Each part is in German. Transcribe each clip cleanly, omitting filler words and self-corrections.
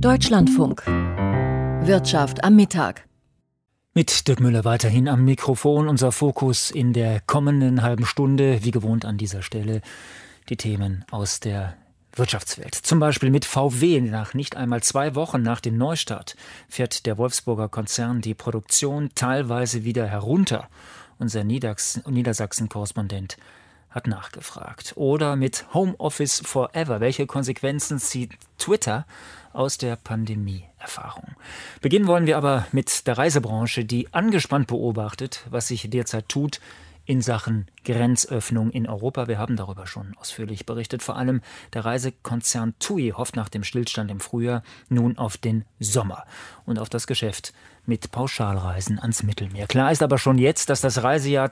Deutschlandfunk. Wirtschaft am Mittag. Mit Dirk Müller weiterhin am Mikrofon. Unser Fokus in der kommenden halben Stunde, wie gewohnt an dieser Stelle, die Themen aus der Wirtschaftswelt. Zum Beispiel mit VW. Nach nicht einmal 2 Wochen nach dem Neustart fährt der Wolfsburger Konzern die Produktion teilweise wieder herunter. Unser Niedersachsen-Korrespondent hat nachgefragt. Oder mit Homeoffice Forever. Welche Konsequenzen zieht Twitter aus der Pandemie-Erfahrung? Beginnen wollen wir aber mit der Reisebranche, die angespannt beobachtet, was sich derzeit tut in Sachen Grenzöffnung in Europa. Wir haben darüber schon ausführlich berichtet. Vor allem der Reisekonzern TUI hofft nach dem Stillstand im Frühjahr nun auf den Sommer und auf das Geschäft mit Pauschalreisen ans Mittelmeer. Klar ist aber schon jetzt, dass das Reisejahr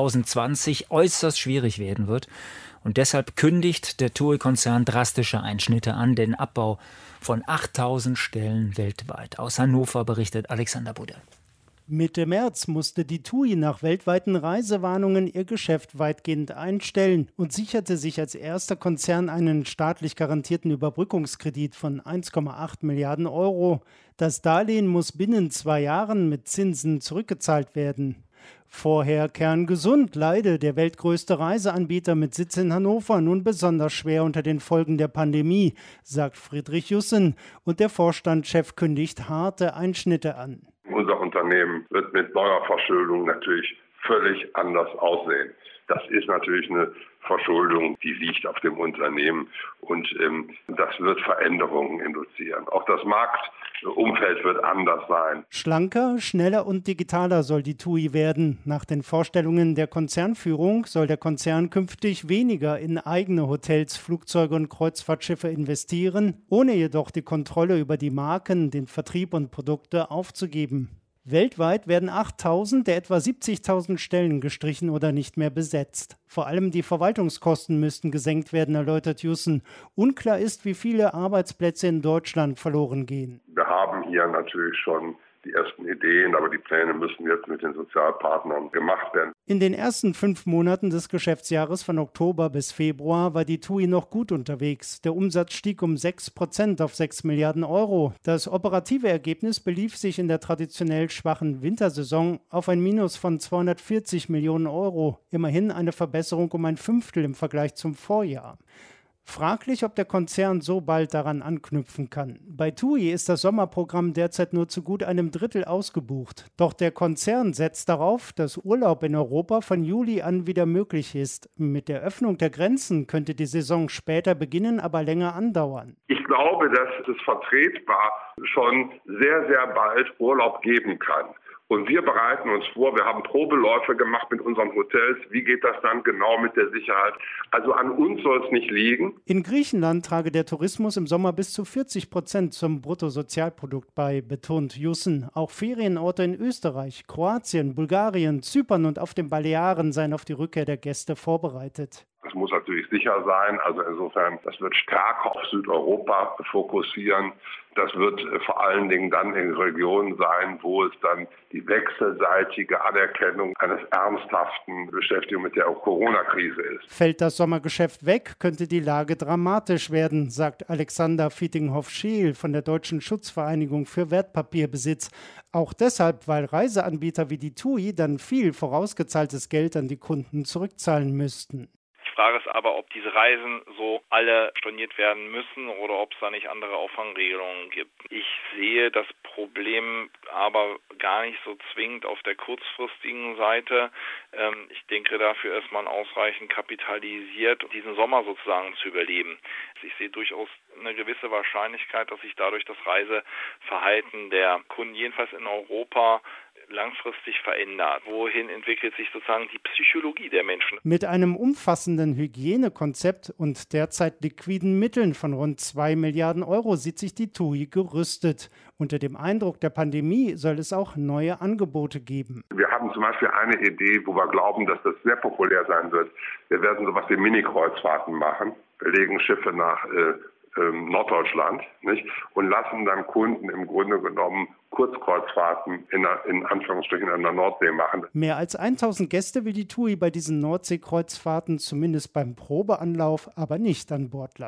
2020 äußerst schwierig werden wird. Und deshalb kündigt der TUI-Konzern drastische Einschnitte an, den Abbau von 8.000 Stellen weltweit. Aus Hannover berichtet Alexander Budde. Mitte März musste die TUI nach weltweiten Reisewarnungen ihr Geschäft weitgehend einstellen und sicherte sich als erster Konzern einen staatlich garantierten Überbrückungskredit von 1,8 Milliarden Euro. Das Darlehen muss binnen 2 Jahren mit Zinsen zurückgezahlt werden. Vorher kerngesund leide der weltgrößte Reiseanbieter mit Sitz in Hannover nun besonders schwer unter den Folgen der Pandemie, sagt Friedrich Jussen, und der Vorstandschef kündigt harte Einschnitte an. Unser Unternehmen wird mit neuer Verschuldung natürlich völlig anders aussehen. Das ist natürlich eine Verschuldung, die liegt auf dem Unternehmen und das wird Veränderungen induzieren. Auch das Marktumfeld wird anders sein. Schlanker, schneller und digitaler soll die TUI werden. Nach den Vorstellungen der Konzernführung soll der Konzern künftig weniger in eigene Hotels, Flugzeuge und Kreuzfahrtschiffe investieren, ohne jedoch die Kontrolle über die Marken, den Vertrieb und Produkte aufzugeben. Weltweit werden 8.000 der etwa 70.000 Stellen gestrichen oder nicht mehr besetzt. Vor allem die Verwaltungskosten müssten gesenkt werden, erläutert Jussen. Unklar ist, wie viele Arbeitsplätze in Deutschland verloren gehen. Wir haben hier natürlich schon die ersten Ideen, aber die Pläne müssen jetzt mit den Sozialpartnern gemacht werden. In den ersten 5 Monaten des Geschäftsjahres von Oktober bis Februar war die TUI noch gut unterwegs. Der Umsatz stieg um 6% auf 6 Milliarden Euro. Das operative Ergebnis belief sich in der traditionell schwachen Wintersaison auf ein Minus von 240 Millionen Euro. Immerhin eine Verbesserung um 1/5 im Vergleich zum Vorjahr. Fraglich, ob der Konzern so bald daran anknüpfen kann. Bei TUI ist das Sommerprogramm derzeit nur zu gut einem Drittel ausgebucht. Doch der Konzern setzt darauf, dass Urlaub in Europa von Juli an wieder möglich ist. Mit der Öffnung der Grenzen könnte die Saison später beginnen, aber länger andauern. Ich glaube, dass es vertretbar schon sehr, sehr bald Urlaub geben kann. Und wir bereiten uns vor, wir haben Probeläufe gemacht mit unseren Hotels. Wie geht das dann genau mit der Sicherheit? Also an uns soll es nicht liegen. In Griechenland trage der Tourismus im Sommer bis zu 40% zum Bruttosozialprodukt bei, betont Jussen. Auch Ferienorte in Österreich, Kroatien, Bulgarien, Zypern und auf den Balearen seien auf die Rückkehr der Gäste vorbereitet. Das muss natürlich sicher sein. Also insofern, das wird stärker auf Südeuropa fokussieren. Das wird vor allen Dingen dann in Regionen sein, wo es dann die wechselseitige Anerkennung eines ernsthaften Beschäftigung mit der Corona-Krise ist. Fällt das Sommergeschäft weg, könnte die Lage dramatisch werden, sagt Alexander Fietinghoff-Scheel von der Deutschen Schutzvereinigung für Wertpapierbesitz. Auch deshalb, weil Reiseanbieter wie die TUI dann viel vorausgezahltes Geld an die Kunden zurückzahlen müssten. Die Frage ist aber, ob diese Reisen so alle storniert werden müssen oder ob es da nicht andere Auffangregelungen gibt. Ich sehe das Problem aber gar nicht so zwingend auf der kurzfristigen Seite. Ich denke, dafür ist man ausreichend kapitalisiert, diesen Sommer sozusagen zu überleben. Ich sehe durchaus eine gewisse Wahrscheinlichkeit, dass sich dadurch das Reiseverhalten der Kunden, jedenfalls in Europa, langfristig verändert. Wohin entwickelt sich sozusagen die Psychologie der Menschen? Mit einem umfassenden Hygienekonzept und derzeit liquiden Mitteln von rund 2 Milliarden Euro sieht sich die TUI gerüstet. Unter dem Eindruck der Pandemie soll es auch neue Angebote geben. Wir haben zum Beispiel eine Idee, wo wir glauben, dass das sehr populär sein wird. Wir werden sowas wie Mini-Kreuzfahrten machen. Wir legen Schiffe nach Norddeutschland, nicht? Und lassen dann Kunden im Grunde genommen Kurzkreuzfahrten in Anführungsstrichen an der Nordsee machen. Mehr als 1000 Gäste will die TUI bei diesen Nordseekreuzfahrten zumindest beim Probeanlauf aber nicht an Bord lassen.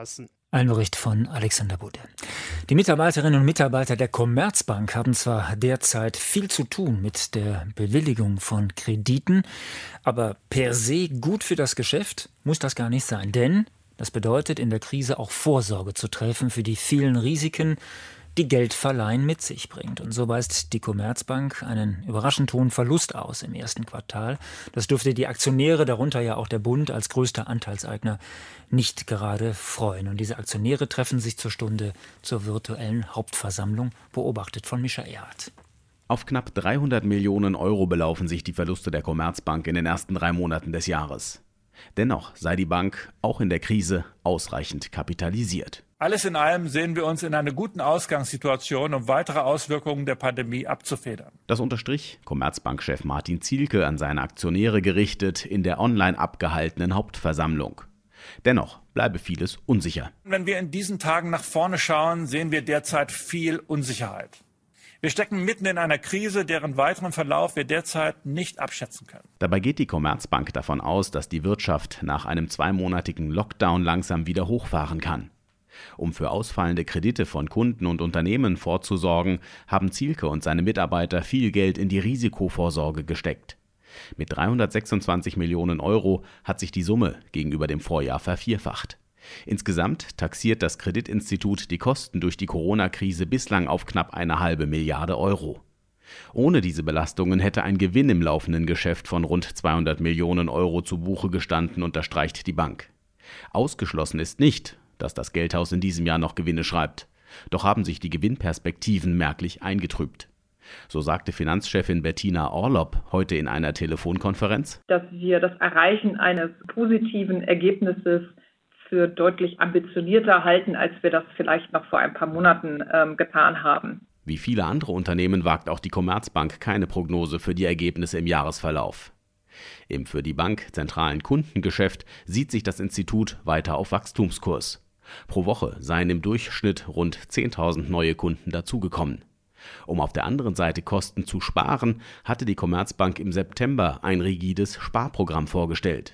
Ein Bericht von Alexander Budde. Die Mitarbeiterinnen und Mitarbeiter der Commerzbank haben zwar derzeit viel zu tun mit der Bewilligung von Krediten, aber per se gut für das Geschäft muss das gar nicht sein. Denn das bedeutet in der Krise auch Vorsorge zu treffen für die vielen Risiken, die Geldverleihen mit sich bringt. Und so weist die Commerzbank einen überraschend hohen Verlust aus im ersten Quartal. Das dürfte die Aktionäre, darunter ja auch der Bund als größter Anteilseigner, nicht gerade freuen. Und diese Aktionäre treffen sich zur Stunde zur virtuellen Hauptversammlung, beobachtet von Mischa Erhardt. Auf knapp 300 Millionen Euro belaufen sich die Verluste der Commerzbank in den ersten 3 Monaten des Jahres. Dennoch sei die Bank auch in der Krise ausreichend kapitalisiert. Alles in allem sehen wir uns in einer guten Ausgangssituation, um weitere Auswirkungen der Pandemie abzufedern. Das unterstrich Commerzbank-Chef Martin Zielke an seine Aktionäre gerichtet in der online abgehaltenen Hauptversammlung. Dennoch bleibe vieles unsicher. Wenn wir in diesen Tagen nach vorne schauen, sehen wir derzeit viel Unsicherheit. Wir stecken mitten in einer Krise, deren weiteren Verlauf wir derzeit nicht abschätzen können. Dabei geht die Commerzbank davon aus, dass die Wirtschaft nach einem 2-monatigen Lockdown langsam wieder hochfahren kann. Um für ausfallende Kredite von Kunden und Unternehmen vorzusorgen, haben Zielke und seine Mitarbeiter viel Geld in die Risikovorsorge gesteckt. Mit 326 Millionen Euro hat sich die Summe gegenüber dem Vorjahr vervierfacht. Insgesamt taxiert das Kreditinstitut die Kosten durch die Corona-Krise bislang auf knapp 1,5 Milliarde Euro. Ohne diese Belastungen hätte ein Gewinn im laufenden Geschäft von rund 200 Millionen Euro zu Buche gestanden, unterstreicht die Bank. Ausgeschlossen ist nicht, dass das Geldhaus in diesem Jahr noch Gewinne schreibt. Doch haben sich die Gewinnperspektiven merklich eingetrübt. So sagte Finanzchefin Bettina Orlopp heute in einer Telefonkonferenz, dass wir das Erreichen eines positiven Ergebnisses für deutlich ambitionierter halten, als wir das vielleicht noch vor ein paar Monaten getan haben. Wie viele andere Unternehmen wagt auch die Commerzbank keine Prognose für die Ergebnisse im Jahresverlauf. Im für die Bank zentralen Kundengeschäft sieht sich das Institut weiter auf Wachstumskurs. Pro Woche seien im Durchschnitt rund 10.000 neue Kunden dazugekommen. Um auf der anderen Seite Kosten zu sparen, hatte die Commerzbank im September ein rigides Sparprogramm vorgestellt.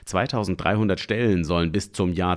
2.300 Stellen sollen bis zum Jahr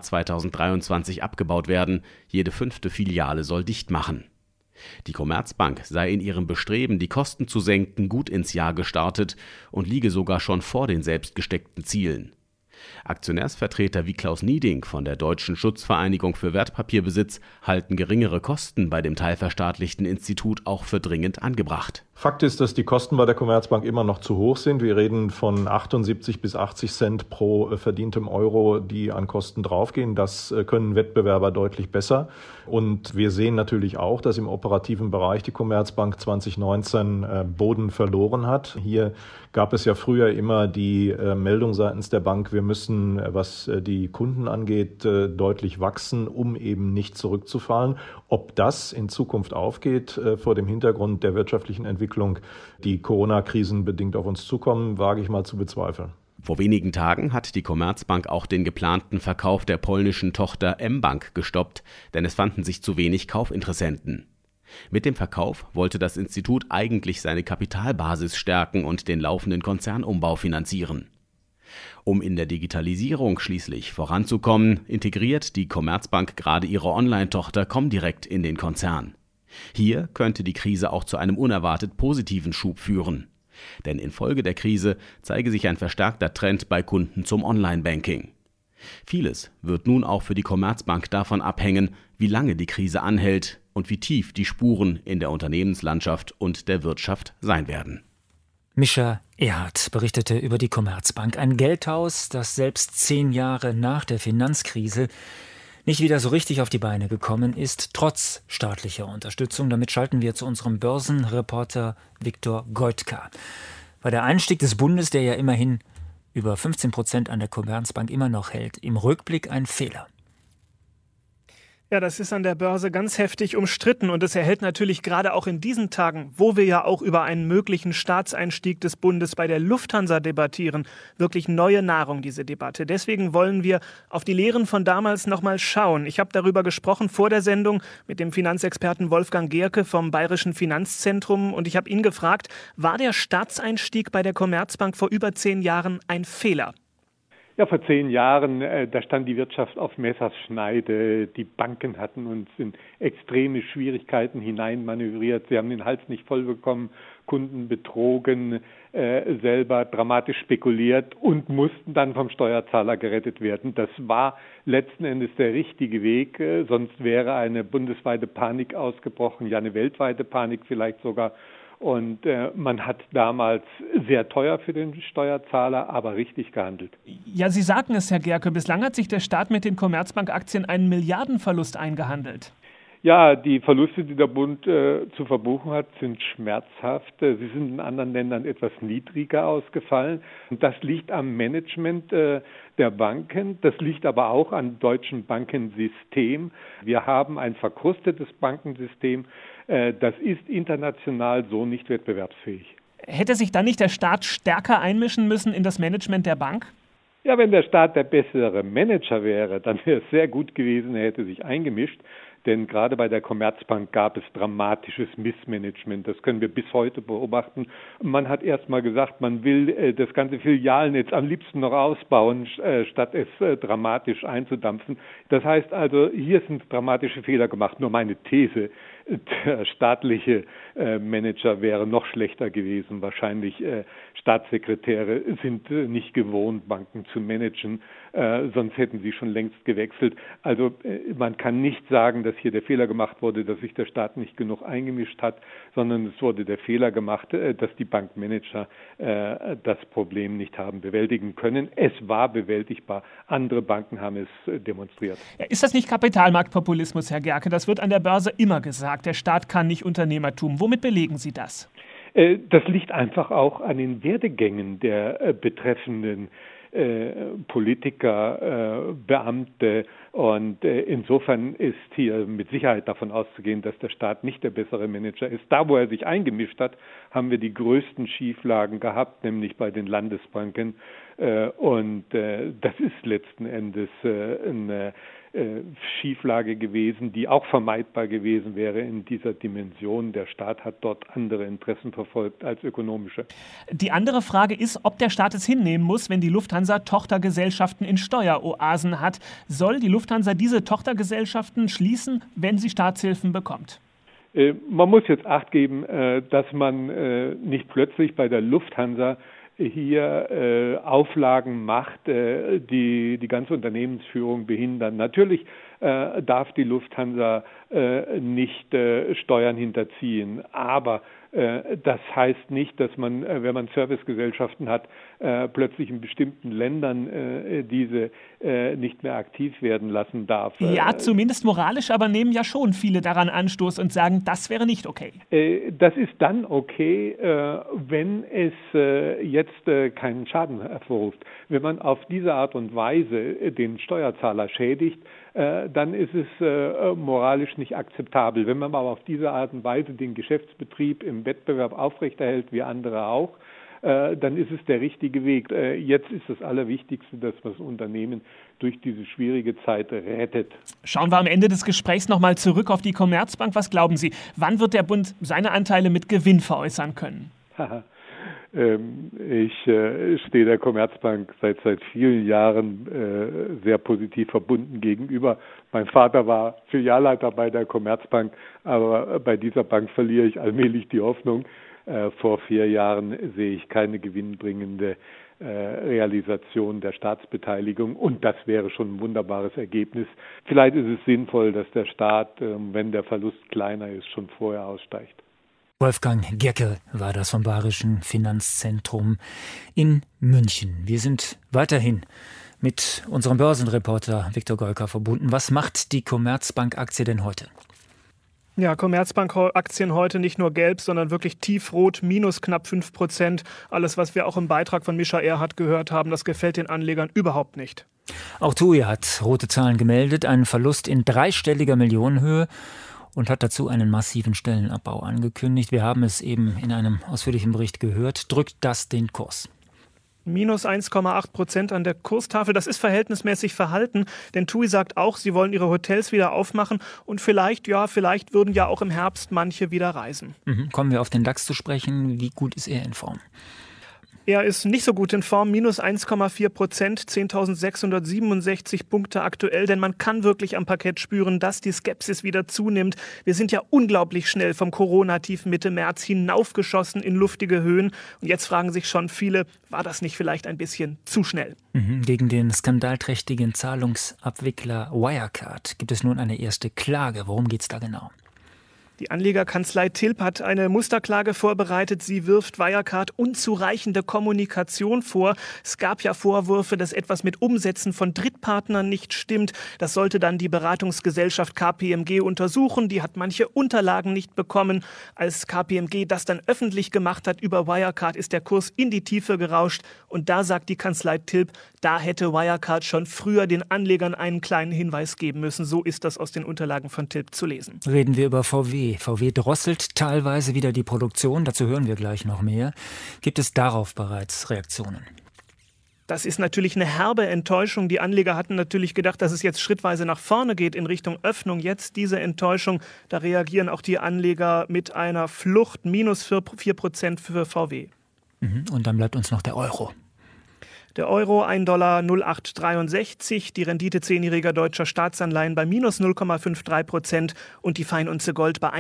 2023 abgebaut werden, jede 5. Filiale soll dicht machen. Die Commerzbank sei in ihrem Bestreben, die Kosten zu senken, gut ins Jahr gestartet und liege sogar schon vor den selbst gesteckten Zielen. Aktionärsvertreter wie Klaus Nieding von der Deutschen Schutzvereinigung für Wertpapierbesitz halten geringere Kosten bei dem teilverstaatlichten Institut auch für dringend angebracht. Fakt ist, dass die Kosten bei der Commerzbank immer noch zu hoch sind. Wir reden von 78 bis 80 Cent pro verdientem Euro, die an Kosten draufgehen. Das können Wettbewerber deutlich besser. Und wir sehen natürlich auch, dass im operativen Bereich die Commerzbank 2019 Boden verloren hat. Hier gab es ja früher immer die Meldung seitens der Bank, wir müssen, was die Kunden angeht, deutlich wachsen, um eben nicht zurückzufallen. Ob das in Zukunft aufgeht vor dem Hintergrund der wirtschaftlichen Entwicklung, die Corona-Krisen bedingt auf uns zukommen, wage ich mal zu bezweifeln. Vor wenigen Tagen hat die Commerzbank auch den geplanten Verkauf der polnischen Tochter mBank gestoppt, denn es fanden sich zu wenig Kaufinteressenten. Mit dem Verkauf wollte das Institut eigentlich seine Kapitalbasis stärken und den laufenden Konzernumbau finanzieren. Um in der Digitalisierung schließlich voranzukommen, integriert die Commerzbank gerade ihre Online-Tochter Comdirect in den Konzern. Hier könnte die Krise auch zu einem unerwartet positiven Schub führen. Denn infolge der Krise zeige sich ein verstärkter Trend bei Kunden zum Online-Banking. Vieles wird nun auch für die Commerzbank davon abhängen, wie lange die Krise anhält und wie tief die Spuren in der Unternehmenslandschaft und der Wirtschaft sein werden. Mischa Erhardt berichtete über die Commerzbank, ein Geldhaus, das selbst 10 Jahre nach der Finanzkrise nicht wieder so richtig auf die Beine gekommen ist, trotz staatlicher Unterstützung. Damit schalten wir zu unserem Börsenreporter Viktor Goitka. War der Einstieg des Bundes, der ja immerhin über 15% an der Commerzbank immer noch hält, im Rückblick ein Fehler? Ja, das ist an der Börse ganz heftig umstritten und es erhält natürlich gerade auch in diesen Tagen, wo wir ja auch über einen möglichen Staatseinstieg des Bundes bei der Lufthansa debattieren, wirklich neue Nahrung, diese Debatte. Deswegen wollen wir auf die Lehren von damals nochmal schauen. Ich habe darüber gesprochen vor der Sendung mit dem Finanzexperten Wolfgang Gerke vom Bayerischen Finanzzentrum und ich habe ihn gefragt, war der Staatseinstieg bei der Commerzbank vor über 10 Jahren ein Fehler? Ja, vor 10 Jahren, da stand die Wirtschaft auf Messerschneide. Die Banken hatten uns in extreme Schwierigkeiten hineinmanövriert. Sie haben den Hals nicht voll bekommen, Kunden betrogen, selber dramatisch spekuliert und mussten dann vom Steuerzahler gerettet werden. Das war letzten Endes der richtige Weg. Sonst wäre eine bundesweite Panik ausgebrochen, ja eine weltweite Panik vielleicht sogar. Und man hat damals sehr teuer für den Steuerzahler, aber richtig gehandelt. Ja, Sie sagten es, Herr Gerke, bislang hat sich der Staat mit den Commerzbank-Aktien einen Milliardenverlust eingehandelt. Ja, die Verluste, die der Bund zu verbuchen hat, sind schmerzhaft. Sie sind in anderen Ländern etwas niedriger ausgefallen. Und das liegt am Management der Banken. Das liegt aber auch am deutschen Bankensystem. Wir haben ein verkrustetes Bankensystem. Das ist international so nicht wettbewerbsfähig. Hätte sich dann nicht der Staat stärker einmischen müssen in das Management der Bank? Ja, wenn der Staat der bessere Manager wäre, dann wäre es sehr gut gewesen, er hätte sich eingemischt. Denn gerade bei der Commerzbank gab es dramatisches Missmanagement. Das können wir bis heute beobachten. Man hat erst mal gesagt, man will das ganze Filialnetz am liebsten noch ausbauen, statt es dramatisch einzudampfen. Das heißt also, hier sind dramatische Fehler gemacht. Nur meine These, der staatliche Manager wäre noch schlechter gewesen. Wahrscheinlich Staatssekretäre sind nicht gewohnt, Banken zu managen. Sonst hätten sie schon längst gewechselt. Also man kann nicht sagen, dass hier der Fehler gemacht wurde, dass sich der Staat nicht genug eingemischt hat, sondern es wurde der Fehler gemacht, dass die Bankmanager das Problem nicht haben bewältigen können. Es war bewältigbar. Andere Banken haben es demonstriert. Ist das nicht Kapitalmarktpopulismus, Herr Gerke? Das wird an der Börse immer gesagt. Der Staat kann nicht Unternehmertum. Womit belegen Sie das? Das liegt einfach auch an den Werdegängen der betreffenden Politiker, Beamte und insofern ist hier mit Sicherheit davon auszugehen, dass der Staat nicht der bessere Manager ist. Da, wo er sich eingemischt hat, haben wir die größten Schieflagen gehabt, nämlich bei den Landesbanken und das ist letzten Endes eine Schieflage gewesen, die auch vermeidbar gewesen wäre in dieser Dimension. Der Staat hat dort andere Interessen verfolgt als ökonomische. Die andere Frage ist, ob der Staat es hinnehmen muss, wenn die Lufthansa Tochtergesellschaften in Steueroasen hat. Soll die Lufthansa diese Tochtergesellschaften schließen, wenn sie Staatshilfen bekommt? Man muss jetzt Acht geben, dass man nicht plötzlich bei der Lufthansa hier Auflagen macht, die ganze Unternehmensführung behindern. Natürlich darf die Lufthansa nicht Steuern hinterziehen, aber das heißt nicht, dass man, wenn man Servicegesellschaften hat, plötzlich in bestimmten Ländern diese nicht mehr aktiv werden lassen darf. Ja, zumindest moralisch, aber nehmen ja schon viele daran Anstoß und sagen, das wäre nicht okay. Das ist dann okay, wenn es jetzt keinen Schaden hervorruft. Wenn man auf diese Art und Weise den Steuerzahler schädigt, dann ist es moralisch nicht akzeptabel. Wenn man aber auf diese Art und Weise den Geschäftsbetrieb im Wettbewerb aufrechterhält, wie andere auch, dann ist es der richtige Weg. Jetzt ist das Allerwichtigste, dass man das Unternehmen durch diese schwierige Zeit rettet. Schauen wir am Ende des Gesprächs nochmal zurück auf die Commerzbank. Was glauben Sie, wann wird der Bund seine Anteile mit Gewinn veräußern können? Ich stehe der Commerzbank seit vielen Jahren sehr positiv verbunden gegenüber. Mein Vater war Filialleiter bei der Commerzbank, aber bei dieser Bank verliere ich allmählich die Hoffnung. Vor 4 Jahren sehe ich keine gewinnbringende Realisation der Staatsbeteiligung und das wäre schon ein wunderbares Ergebnis. Vielleicht ist es sinnvoll, dass der Staat, wenn der Verlust kleiner ist, schon vorher aussteigt. Wolfgang Gerke war das vom Bayerischen Finanzzentrum in München. Wir sind weiterhin mit unserem Börsenreporter Viktor Goika verbunden. Was macht die Commerzbank-Aktie denn heute? Ja, Commerzbank-Aktien heute nicht nur gelb, sondern wirklich tiefrot, minus knapp 5%. Alles, was wir auch im Beitrag von Mischa Erhardt gehört haben, das gefällt den Anlegern überhaupt nicht. Auch TUI hat rote Zahlen gemeldet, einen Verlust in dreistelliger Millionenhöhe und hat dazu einen massiven Stellenabbau angekündigt. Wir haben es eben in einem ausführlichen Bericht gehört. Drückt das den Kurs? Minus 1,8% an der Kurstafel, das ist verhältnismäßig verhalten, denn TUI sagt auch, sie wollen ihre Hotels wieder aufmachen und vielleicht würden ja auch im Herbst manche wieder reisen. Kommen wir auf den DAX zu sprechen. Wie gut ist er in Form? Er ist nicht so gut in Form, minus 1,4%, 10.667 Punkte aktuell, denn man kann wirklich am Parkett spüren, dass die Skepsis wieder zunimmt. Wir sind ja unglaublich schnell vom Corona-Tief Mitte März hinaufgeschossen in luftige Höhen. Und jetzt fragen sich schon viele, war das nicht vielleicht ein bisschen zu schnell? Gegen den skandalträchtigen Zahlungsabwickler Wirecard gibt es nun eine erste Klage. Worum geht es da genau? Die Anlegerkanzlei Tilp hat eine Musterklage vorbereitet. Sie wirft Wirecard unzureichende Kommunikation vor. Es gab ja Vorwürfe, dass etwas mit Umsätzen von Drittpartnern nicht stimmt. Das sollte dann die Beratungsgesellschaft KPMG untersuchen. Die hat manche Unterlagen nicht bekommen. Als KPMG das dann öffentlich gemacht hat über Wirecard, ist der Kurs in die Tiefe gerauscht. Und da sagt die Kanzlei Tilp, da hätte Wirecard schon früher den Anlegern einen kleinen Hinweis geben müssen. So ist das aus den Unterlagen von Tilp zu lesen. Reden wir über VW. VW drosselt teilweise wieder die Produktion, dazu hören wir gleich noch mehr. Gibt es darauf bereits Reaktionen? Das ist natürlich eine herbe Enttäuschung. Die Anleger hatten natürlich gedacht, dass es jetzt schrittweise nach vorne geht in Richtung Öffnung. Jetzt diese Enttäuschung, da reagieren auch die Anleger mit einer Flucht, minus 4% für VW. Und dann bleibt uns noch der Euro. Der Euro $1,0863, die Rendite 10-jähriger deutscher Staatsanleihen bei minus 0,53% und die Feinunze Gold bei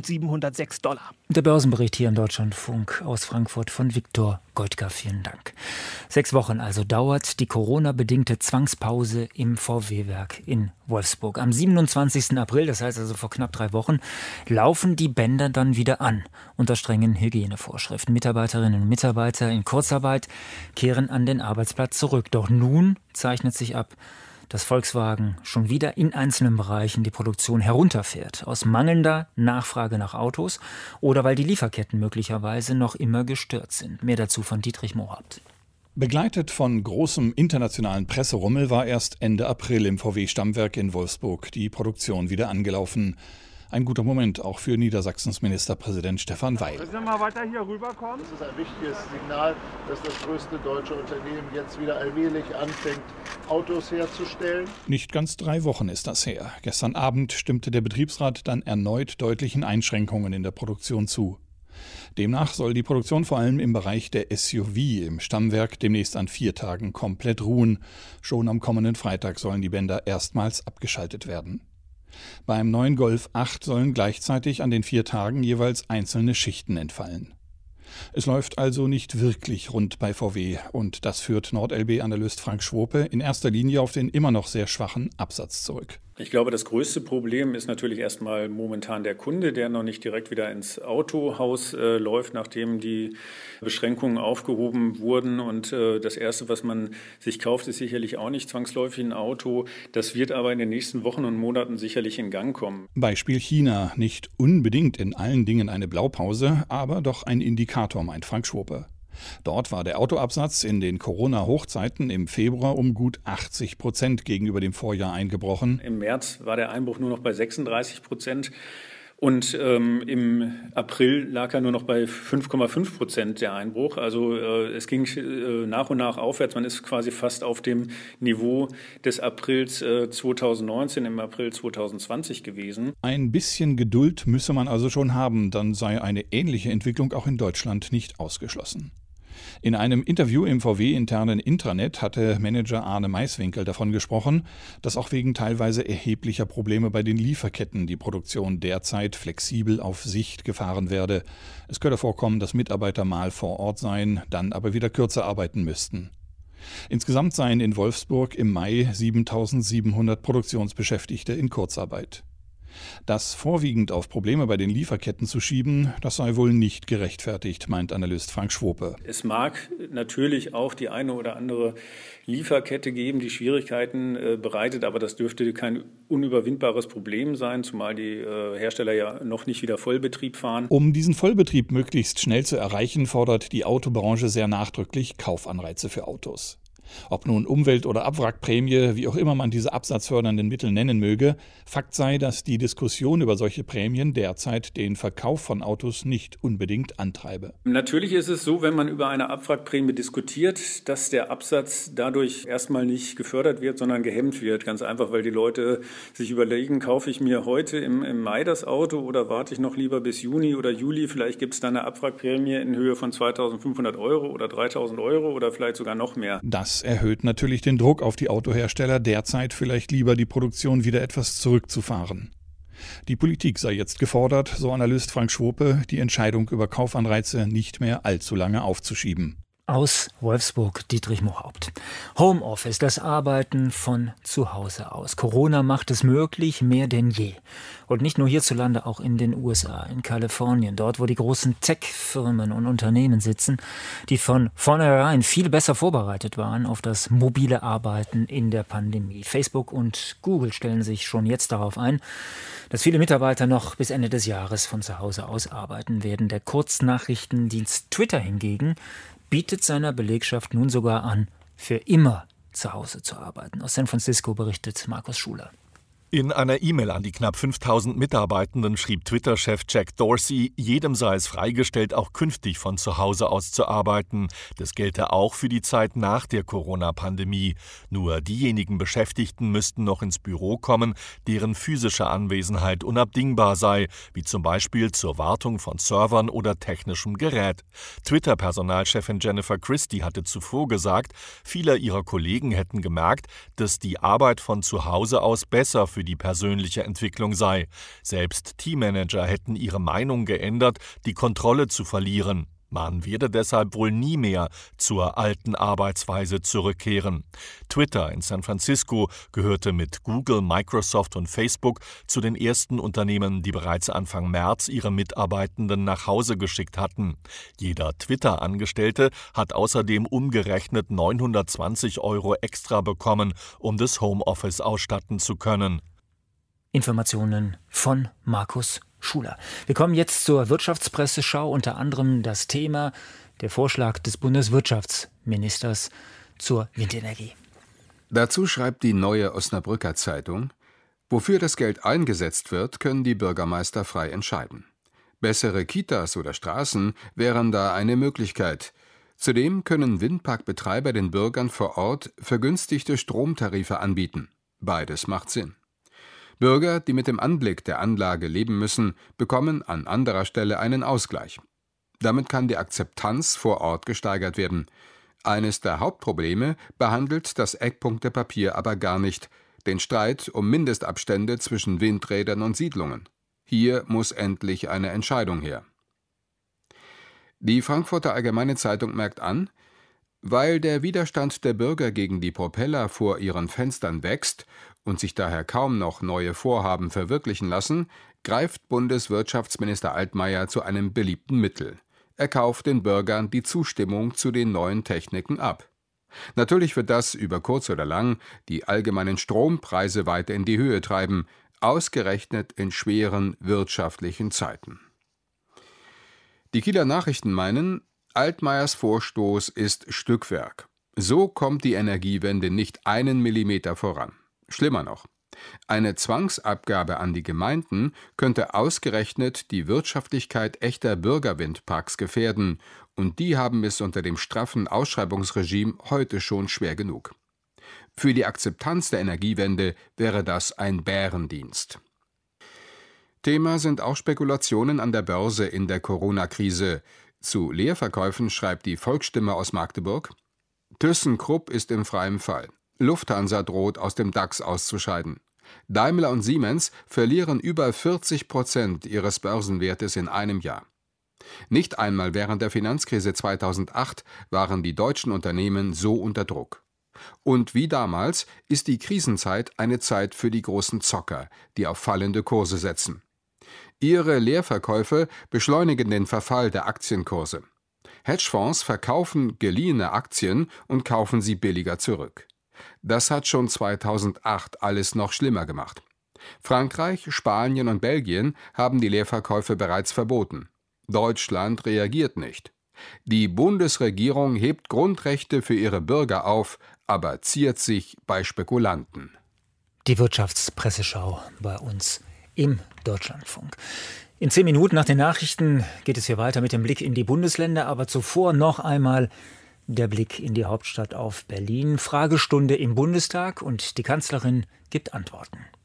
$1.706. Der Börsenbericht hier im Deutschlandfunk aus Frankfurt von Viktor Goldka. Vielen Dank. 6 Wochen also dauert die Corona-bedingte Zwangspause im VW-Werk in Wolfsburg. Am 27. April, das heißt also vor knapp 3 Wochen, laufen die Bänder dann wieder an unter strengen Hygienevorschriften. Mitarbeiterinnen und Mitarbeiter in Kurzarbeit kehren an den Arbeitsplatz zurück. Doch nun zeichnet sich ab, dass Volkswagen schon wieder in einzelnen Bereichen die Produktion herunterfährt. Aus mangelnder Nachfrage nach Autos oder weil die Lieferketten möglicherweise noch immer gestört sind. Mehr dazu von Dietrich Mohabt. Begleitet von großem internationalen Presserummel war erst Ende April im VW-Stammwerk in Wolfsburg die Produktion wieder angelaufen. Ein guter Moment auch für Niedersachsens Ministerpräsident Stefan Weil. Müssen wir mal weiter hier rüberkommen? Das ist ein wichtiges Signal, dass das größte deutsche Unternehmen jetzt wieder allmählich anfängt, Autos herzustellen. Nicht ganz 3 Wochen ist das her. Gestern Abend stimmte der Betriebsrat dann erneut deutlichen Einschränkungen in der Produktion zu. Demnach soll die Produktion vor allem im Bereich der SUV im Stammwerk demnächst an 4 Tagen komplett ruhen. Schon am kommenden Freitag sollen die Bänder erstmals abgeschaltet werden. Beim neuen Golf 8 sollen gleichzeitig an den 4 Tagen jeweils einzelne Schichten entfallen. Es läuft also nicht wirklich rund bei VW und das führt NordLB-Analyst Frank Schwope in erster Linie auf den immer noch sehr schwachen Absatz zurück. Ich glaube, das größte Problem ist natürlich erstmal momentan der Kunde, der noch nicht direkt wieder ins Autohaus läuft, nachdem die Beschränkungen aufgehoben wurden. Und das Erste, was man sich kauft, ist sicherlich auch nicht zwangsläufig ein Auto. Das wird aber in den nächsten Wochen und Monaten sicherlich in Gang kommen. Beispiel China. Nicht unbedingt in allen Dingen eine Blaupause, aber doch ein Indikator, meint Frank Schwope. Dort war der Autoabsatz in den Corona-Hochzeiten im Februar um gut 80% gegenüber dem Vorjahr eingebrochen. Im März war der Einbruch nur noch bei 36%. Und im April lag er nur noch bei 5,5% der Einbruch. Also es ging nach und nach aufwärts. Man ist quasi fast auf dem Niveau des Aprils 2019, im April 2020 gewesen. Ein bisschen Geduld müsse man also schon haben, dann sei eine ähnliche Entwicklung auch in Deutschland nicht ausgeschlossen. In einem Interview im VW-internen Intranet hatte Manager Arne Maiswinkel davon gesprochen, dass auch wegen teilweise erheblicher Probleme bei den Lieferketten die Produktion derzeit flexibel auf Sicht gefahren werde. Es könne vorkommen, dass Mitarbeiter mal vor Ort seien, dann aber wieder kürzer arbeiten müssten. Insgesamt seien in Wolfsburg im Mai 7.700 Produktionsbeschäftigte in Kurzarbeit. Das vorwiegend auf Probleme bei den Lieferketten zu schieben, das sei wohl nicht gerechtfertigt, meint Analyst Frank Schwope. Es mag natürlich auch die eine oder andere Lieferkette geben, die Schwierigkeiten bereitet, aber das dürfte kein unüberwindbares Problem sein, zumal die Hersteller ja noch nicht wieder Vollbetrieb fahren. Um diesen Vollbetrieb möglichst schnell zu erreichen, fordert die Autobranche sehr nachdrücklich Kaufanreize für Autos. Ob nun Umwelt- oder Abwrackprämie, wie auch immer man diese absatzfördernden Mittel nennen möge, Fakt sei, dass die Diskussion über solche Prämien derzeit den Verkauf von Autos nicht unbedingt antreibe. Natürlich ist es so, wenn man über eine Abwrackprämie diskutiert, dass der Absatz dadurch erstmal nicht gefördert wird, sondern gehemmt wird. Ganz einfach, weil die Leute sich überlegen, kaufe ich mir heute im Mai das Auto oder warte ich noch lieber bis Juni oder Juli? Vielleicht gibt es da eine Abwrackprämie in Höhe von 2.500 € oder 3.000 € oder vielleicht sogar noch mehr. Das erhöht natürlich den Druck auf die Autohersteller, derzeit vielleicht lieber die Produktion wieder etwas zurückzufahren. Die Politik sei jetzt gefordert, so Analyst Frank Schwope, die Entscheidung über Kaufanreize nicht mehr allzu lange aufzuschieben. Aus Wolfsburg, Dietrich Mohaupt. Homeoffice, das Arbeiten von zu Hause aus. Corona macht es möglich, mehr denn je. Und nicht nur hierzulande, auch in den USA, in Kalifornien, dort, wo die großen Tech-Firmen und Unternehmen sitzen, die von vornherein viel besser vorbereitet waren auf das mobile Arbeiten in der Pandemie. Facebook und Google stellen sich schon jetzt darauf ein, dass viele Mitarbeiter noch bis Ende des Jahres von zu Hause aus arbeiten werden. Der Kurznachrichtendienst Twitter hingegen bietet seiner Belegschaft nun sogar an, für immer zu Hause zu arbeiten. Aus San Francisco berichtet Markus Schuler. In einer E-Mail an die knapp 5.000 Mitarbeitenden schrieb Twitter-Chef Jack Dorsey, jedem sei es freigestellt, auch künftig von zu Hause aus zu arbeiten. Das gelte auch für die Zeit nach der Corona-Pandemie. Nur diejenigen Beschäftigten müssten noch ins Büro kommen, deren physische Anwesenheit unabdingbar sei, wie zum Beispiel zur Wartung von Servern oder technischem Gerät. Twitter-Personalchefin Jennifer Christie hatte zuvor gesagt, viele ihrer Kollegen hätten gemerkt, dass die Arbeit von zu Hause aus besser für die persönliche Entwicklung sei. Selbst Teammanager hätten ihre Meinung geändert, die Kontrolle zu verlieren. Man werde deshalb wohl nie mehr zur alten Arbeitsweise zurückkehren. Twitter in San Francisco gehörte mit Google, Microsoft und Facebook zu den ersten Unternehmen, die bereits Anfang März ihre Mitarbeitenden nach Hause geschickt hatten. Jeder Twitter-Angestellte hat außerdem umgerechnet 920 € extra bekommen, um das Homeoffice ausstatten zu können. Informationen von Markus Schuler. Wir kommen jetzt zur Wirtschaftspresseschau, unter anderem das Thema der Vorschlag des Bundeswirtschaftsministers zur Windenergie. Dazu schreibt die Neue Osnabrücker Zeitung: Wofür das Geld eingesetzt wird, können die Bürgermeister frei entscheiden. Bessere Kitas oder Straßen wären da eine Möglichkeit. Zudem können Windparkbetreiber den Bürgern vor Ort vergünstigte Stromtarife anbieten. Beides macht Sinn. Bürger, die mit dem Anblick der Anlage leben müssen, bekommen an anderer Stelle einen Ausgleich. Damit kann die Akzeptanz vor Ort gesteigert werden. Eines der Hauptprobleme behandelt das Eckpunktepapier aber gar nicht: den Streit um Mindestabstände zwischen Windrädern und Siedlungen. Hier muss endlich eine Entscheidung her. Die Frankfurter Allgemeine Zeitung merkt an: Weil der Widerstand der Bürger gegen die Propeller vor ihren Fenstern wächst und sich daher kaum noch neue Vorhaben verwirklichen lassen, greift Bundeswirtschaftsminister Altmaier zu einem beliebten Mittel. Er kauft den Bürgern die Zustimmung zu den neuen Techniken ab. Natürlich wird das über kurz oder lang die allgemeinen Strompreise weiter in die Höhe treiben, ausgerechnet in schweren wirtschaftlichen Zeiten. Die Kieler Nachrichten meinen, Altmaiers Vorstoß ist Stückwerk. So kommt die Energiewende nicht einen Millimeter voran. Schlimmer noch: Eine Zwangsabgabe an die Gemeinden könnte ausgerechnet die Wirtschaftlichkeit echter Bürgerwindparks gefährden, und die haben es unter dem straffen Ausschreibungsregime heute schon schwer genug. Für die Akzeptanz der Energiewende wäre das ein Bärendienst. Thema sind auch Spekulationen an der Börse in der Corona-Krise. Zu Leerverkäufen schreibt die Volksstimme aus Magdeburg: ThyssenKrupp ist im freien Fall. Lufthansa droht, aus dem DAX auszuscheiden. Daimler und Siemens verlieren über 40% ihres Börsenwertes in einem Jahr. Nicht einmal während der Finanzkrise 2008 waren die deutschen Unternehmen so unter Druck. Und wie damals ist die Krisenzeit eine Zeit für die großen Zocker, die auf fallende Kurse setzen. Ihre Leerverkäufe beschleunigen den Verfall der Aktienkurse. Hedgefonds verkaufen geliehene Aktien und kaufen sie billiger zurück. Das hat schon 2008 alles noch schlimmer gemacht. Frankreich, Spanien und Belgien haben die Leerverkäufe bereits verboten. Deutschland reagiert nicht. Die Bundesregierung hebt Grundrechte für ihre Bürger auf, aber ziert sich bei Spekulanten. Die Wirtschaftspresseschau bei uns im Deutschlandfunk. In 10 Minuten nach den Nachrichten geht es hier weiter mit dem Blick in die Bundesländer, aber zuvor noch einmal der Blick in die Hauptstadt auf Berlin. Fragestunde im Bundestag und die Kanzlerin gibt Antworten.